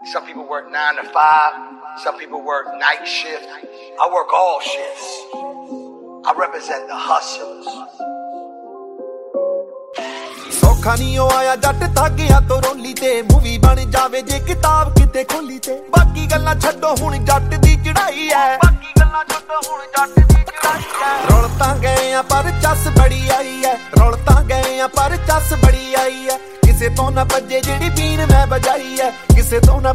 Some people work 9 to 5. Some people work night shift. I work all shifts. I represent the hustlers. ਸੌਖਾ ਨਹੀਂ ਉਹ ਆਇਆ ਜੱਟ ਤਾਗਿਆਂ ਤੋਂ ਰੋਲੀ ਤੇ ਮੂਵੀ ਬਣ ਜਾਵੇ ਜੇ ਕਿਤਾਬ ਕਿਤੇ ਖੋਲੀ ਤੇ ਬਾਕੀ ਗੱਲਾਂ ਛੱਡੋ ਹੁਣ ਜੱਟ ਦੀ ਚੜਾਈ ਐ ਰੌਲ ਤਾਂ ਗਏ ਆ ਪਰ ਚੱਸ ਬੜੀ ਆਈ ਐ ਰੌਲ ਤਾਂ ਗਏ ਆ ਪਰ ਚੱਸ ਬੜੀ ਆਈ ਐ ਕਿਸੇ ਤੋਂ ਨਾ ਵੱਜੇ ਜਿਹੜੀ ਬੀਨ ਮੈਂ ਵਜਾਈ ਐ ਕਿਸੇ ਤੋਂ ਨਾ